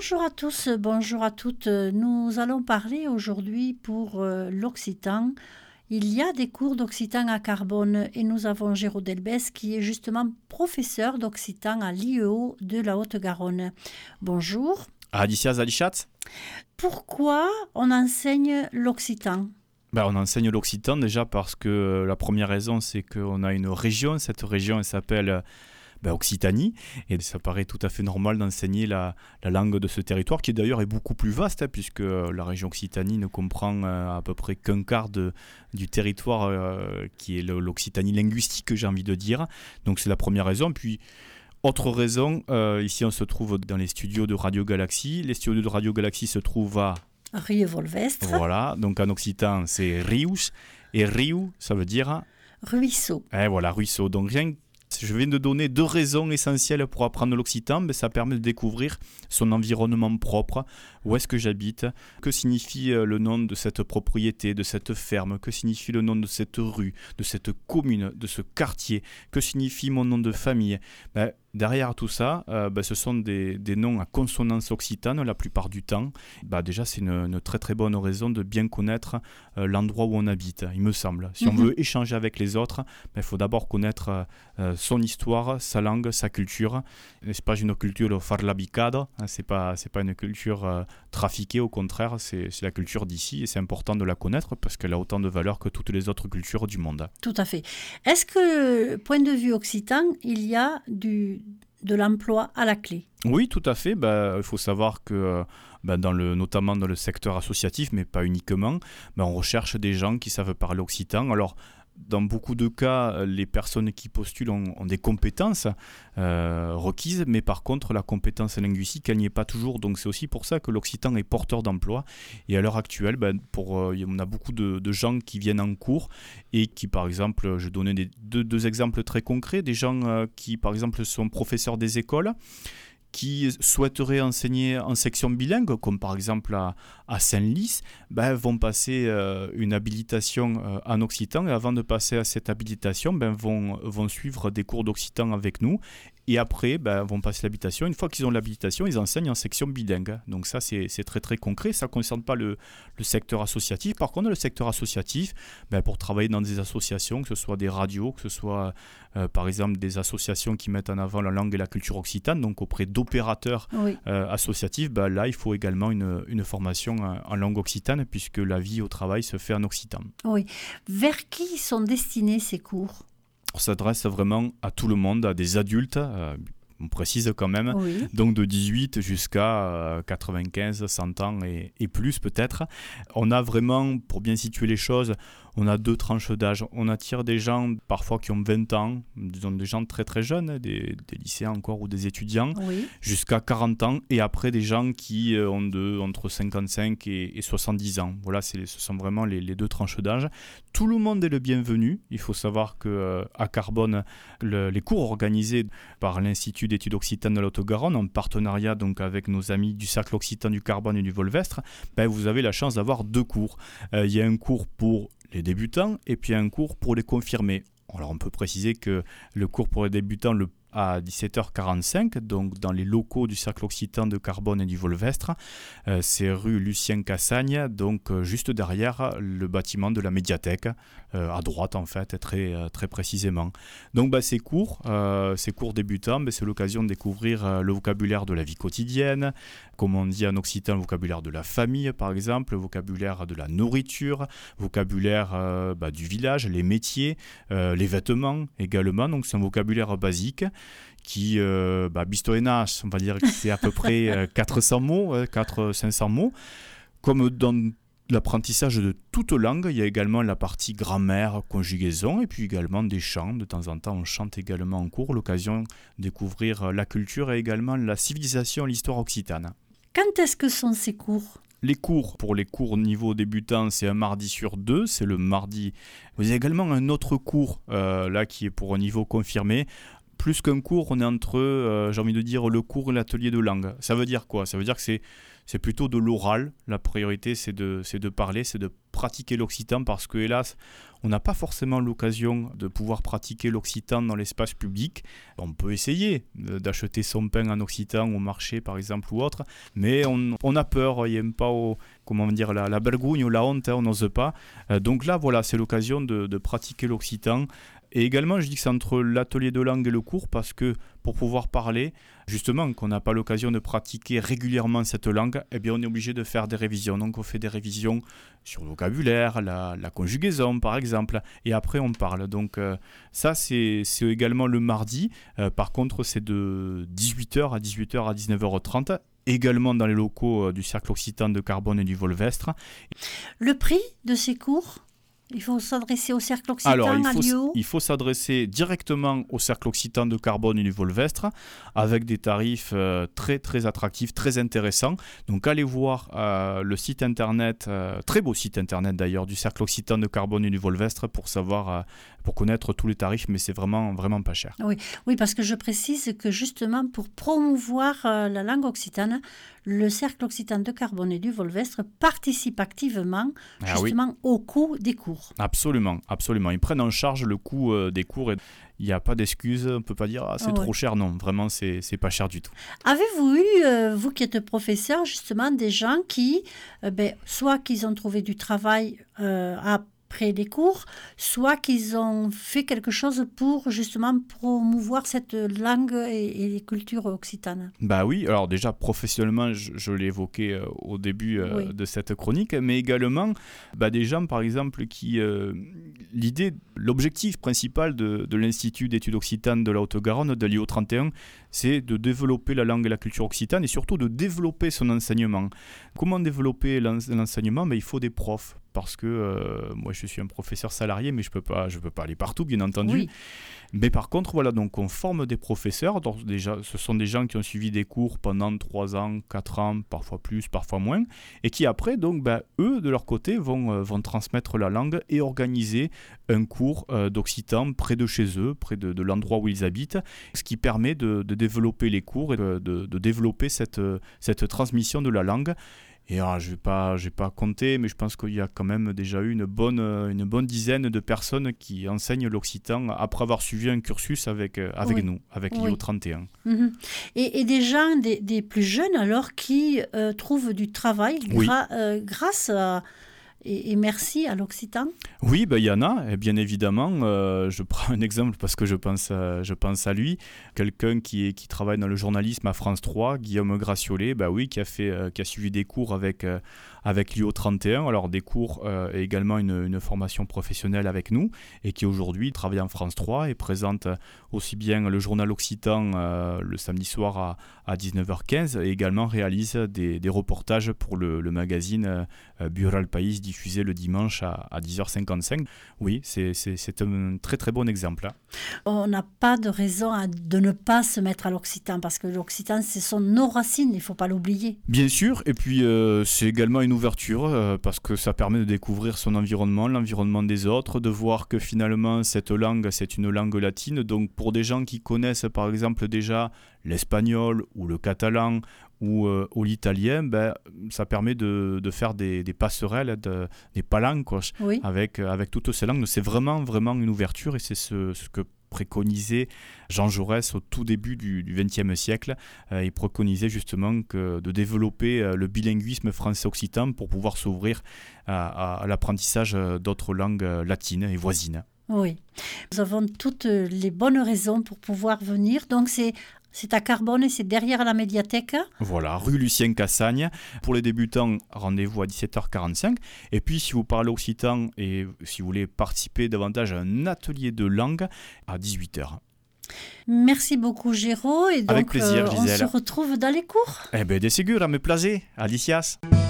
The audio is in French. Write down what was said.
Bonjour à tous, bonjour à toutes. Nous allons parler aujourd'hui pour l'occitan. Il y a des cours d'occitan à Carbone et nous avons Géraud Delbès qui est justement professeur d'occitan à l'IEO de la Haute-Garonne. Bonjour. Adicias Adichat. Pourquoi on enseigne l'occitan ? On enseigne l'occitan déjà parce que la première raison, c'est qu'on a une région. Cette région, elle s'appelle Occitanie. Et ça paraît tout à fait normal d'enseigner la langue de ce territoire, qui d'ailleurs est beaucoup plus vaste, puisque la région Occitanie ne comprend à peu près qu'un quart du territoire qui est l'Occitanie linguistique, j'ai envie de dire. Donc c'est la première raison. Puis, autre raison, ici on se trouve dans les studios de Radio Galaxie. Les studios de Radio Galaxie se trouvent à Rieux-Volvestre. Voilà, donc en occitan c'est Rius, et Riu ça veut dire ruisseau. Et voilà, ruisseau. Donc rien que je viens de donner 2 raisons essentielles pour apprendre l'occitan, mais ça permet de découvrir son environnement propre, où est-ce que j'habite, que signifie le nom de cette propriété, de cette ferme, que signifie le nom de cette rue, de cette commune, de ce quartier, que signifie mon nom de famille. Derrière tout ça, ce sont des noms à consonance occitane la plupart du temps. Déjà, c'est une très très bonne raison de bien connaître l'endroit où on habite, il me semble. Si on veut échanger avec les autres, il faut d'abord connaître son histoire, sa langue, sa culture. C'est pas une culture farlabicada, c'est pas une culture trafiquée, au contraire, c'est la culture d'ici et c'est important de la connaître parce qu'elle a autant de valeur que toutes les autres cultures du monde. Tout à fait. Est-ce que, point de vue occitan, il y a de l'emploi à la clé ? Oui, tout à fait. Il faut savoir que notamment dans le secteur associatif, mais pas uniquement, on recherche des gens qui savent parler occitan. Alors, dans beaucoup de cas, les personnes qui postulent ont des compétences requises, mais par contre, la compétence linguistique, elle n'y est pas toujours. Donc, c'est aussi pour ça que l'occitan est porteur d'emploi. Et à l'heure actuelle, on a beaucoup de gens qui viennent en cours et qui, par exemple, je donnais deux exemples très concrets, des gens qui, par exemple, sont professeurs des écoles, qui souhaiteraient enseigner en section bilingue, comme par exemple à Saint-Lys, vont passer une habilitation en occitan et avant de passer à cette habilitation, vont suivre des cours d'occitan avec nous et après vont passer l'habilitation. Une fois qu'ils ont l'habilitation, ils enseignent en section bilingue. Donc ça, c'est très très concret. Ça ne concerne pas le secteur associatif. Par contre, le secteur associatif, pour travailler dans des associations, que ce soit des radios, que ce soit par exemple des associations qui mettent en avant la langue et la culture occitane, donc auprès d'opérateurs associatifs, là, il faut également une formation en langue occitane puisque la vie au travail se fait en occitan. Oui. Vers qui sont destinés ces cours ? On s'adresse vraiment à tout le monde, à des adultes, on précise quand même, donc de 18 jusqu'à 95, 100 ans et plus peut-être. On a vraiment, pour bien situer les choses, on a 2 tranches d'âge. On attire des gens parfois qui ont 20 ans, disons des gens très très jeunes, des lycéens encore ou des étudiants, jusqu'à 40 ans, et après des gens qui ont entre 55 et 70 ans. Voilà, ce sont vraiment les 2 tranches d'âge. Tout le monde est le bienvenu. Il faut savoir qu'à Carbone, les cours organisés par l'Institut d'études occitanes de la Haute-Garonne, en partenariat donc avec nos amis du Cercle occitan du Carbone et du Volvestre, vous avez la chance d'avoir 2 cours. Il y a un cours pour les débutants et puis un cours pour les confirmés. Alors on peut préciser que le cours pour les débutants à 17h45, donc dans les locaux du Cercle occitan de Carbone et du Volvestre, c'est rue Lucien Cassagne, donc juste derrière le bâtiment de la médiathèque, à droite en fait, très, très précisément. Donc ces cours débutants, c'est l'occasion de découvrir le vocabulaire de la vie quotidienne, comme on dit en occitan, le vocabulaire de la famille par exemple, le vocabulaire de la nourriture, vocabulaire du village, les métiers, les vêtements également, donc c'est un vocabulaire basique qui, bistoénas, on va dire que c'est à peu près 400 mots, 400-500 mots. Comme dans l'apprentissage de toute langue, il y a également la partie grammaire, conjugaison, et puis également des chants. De temps en temps, on chante également en cours, l'occasion de découvrir la culture et également la civilisation, l'histoire occitane. Quand est-ce que sont ces cours ? Les cours, pour les cours niveau débutant, c'est un mardi sur 2, c'est le mardi. Vous avez également un autre cours, là, qui est pour un niveau confirmé. plus qu'un cours, on est entre, j'ai envie de dire, le cours et l'atelier de langue. Ça veut dire quoi ? Ça veut dire que c'est plutôt de l'oral. La priorité, c'est de parler, c'est de pratiquer l'occitan parce que, hélas, on n'a pas forcément l'occasion de pouvoir pratiquer l'occitan dans l'espace public. On peut essayer d'acheter son pain en occitan au marché, par exemple, ou autre, mais on a peur, il n'y a même pas la vergogne ou la honte, on n'ose pas. Donc là, voilà, c'est l'occasion de pratiquer l'occitan. Et également, je dis que c'est entre l'atelier de langue et le cours parce que pour pouvoir parler, justement, qu'on n'a pas l'occasion de pratiquer régulièrement cette langue, eh bien, on est obligé de faire des révisions. Donc, on fait des révisions sur le vocabulaire, la conjugaison, par exemple, et après, on parle. Donc, ça, c'est également le mardi. Par contre, c'est de 18h à 18h à 19h30. Également dans les locaux du Cercle Occitan de Carbone et du Volvestre. Le prix de ces cours ? Il faut s'adresser au Cercle Occitan à Lyon. Il faut s'adresser directement au Cercle Occitan de Carbone et du Volvestre avec des tarifs très très attractifs, très intéressants. Donc allez voir le site internet, très beau site internet d'ailleurs, du Cercle Occitan de Carbone et du Volvestre pour connaître tous les tarifs, mais c'est vraiment, vraiment pas cher. Oui, parce que je précise que justement pour promouvoir la langue occitane, le Cercle Occitan de Carbone et du Volvestre participe activement au coût des cours. Absolument, absolument. Ils prennent en charge le coût des cours et il n'y a pas d'excuse. On ne peut pas dire c'est trop cher. Non, vraiment, c'est pas cher du tout. Avez-vous eu, vous qui êtes professeur, justement, des gens qui, soit qu'ils ont trouvé du travail après les cours, soit qu'ils ont fait quelque chose pour justement promouvoir cette langue et les cultures occitanes. Bah oui, alors déjà professionnellement, je l'ai évoqué au début de cette chronique, mais également des gens par exemple qui, l'objectif principal de l'Institut d'études occitanes de la Haute-Garonne, de l'IO31, c'est de développer la langue et la culture occitane et surtout de développer son enseignement. Comment développer l'enseignement ? Il faut des profs. Parce que moi, je suis un professeur salarié, mais je peux pas aller partout, bien entendu. Oui. Mais par contre, voilà, donc on forme des professeurs. Donc déjà, ce sont des gens qui ont suivi des cours pendant 3 ans, 4 ans, parfois plus, parfois moins, et qui après, donc, eux, de leur côté, vont transmettre la langue et organiser un cours d'occitan près de chez eux, près de l'endroit où ils habitent, ce qui permet de développer les cours et de développer cette transmission de la langue. Et alors, je vais pas compter, mais je pense qu'il y a quand même déjà eu une bonne dizaine de personnes qui enseignent l'occitan après avoir suivi un cursus avec nous, avec l'IO31. Mm-hmm. Et des gens, des plus jeunes alors, qui trouvent du travail grâce à... Et merci à l'occitan. Oui, il y en a, et bien évidemment. Je prends un exemple parce que je pense à lui. Quelqu'un qui travaille dans le journalisme à France 3, Guillaume Graciolet, qui a suivi des cours avec l'IO31, alors des cours et également une formation professionnelle avec nous, et qui aujourd'hui travaille en France 3 et présente aussi bien le journal occitan le samedi soir à 19h15 et également réalise des reportages pour le magazine Bural País diffusé le dimanche à 10h55. Oui, c'est un très très bon exemple. On n'a pas de raison de ne pas se mettre à l'occitan parce que l'occitan, ce sont nos racines, il ne faut pas l'oublier. Bien sûr, et puis c'est également une ouverture parce que ça permet de découvrir son environnement, l'environnement des autres, de voir que finalement cette langue, c'est une langue latine. Donc pour des gens qui connaissent par exemple déjà l'espagnol ou le catalan ou l'italien, ça permet de faire des passerelles, des palanques avec toutes ces langues. C'est vraiment, vraiment une ouverture et c'est ce que préconisait Jean Jaurès au tout début du XXe siècle. Il préconisait justement de développer le bilinguisme français-occitan pour pouvoir s'ouvrir à l'apprentissage d'autres langues latines et voisines. Oui, nous avons toutes les bonnes raisons pour pouvoir venir. Donc c'est à Carbone et c'est derrière la médiathèque. Voilà, rue Lucien Cassagne. Pour les débutants, rendez-vous à 17h45. Et puis, si vous parlez occitan et si vous voulez participer davantage à un atelier de langue, à 18h. Merci beaucoup, Géraud. Et donc, avec plaisir, Gisèle. On se retrouve dans les cours. De seguro, me plaisir. Alicias.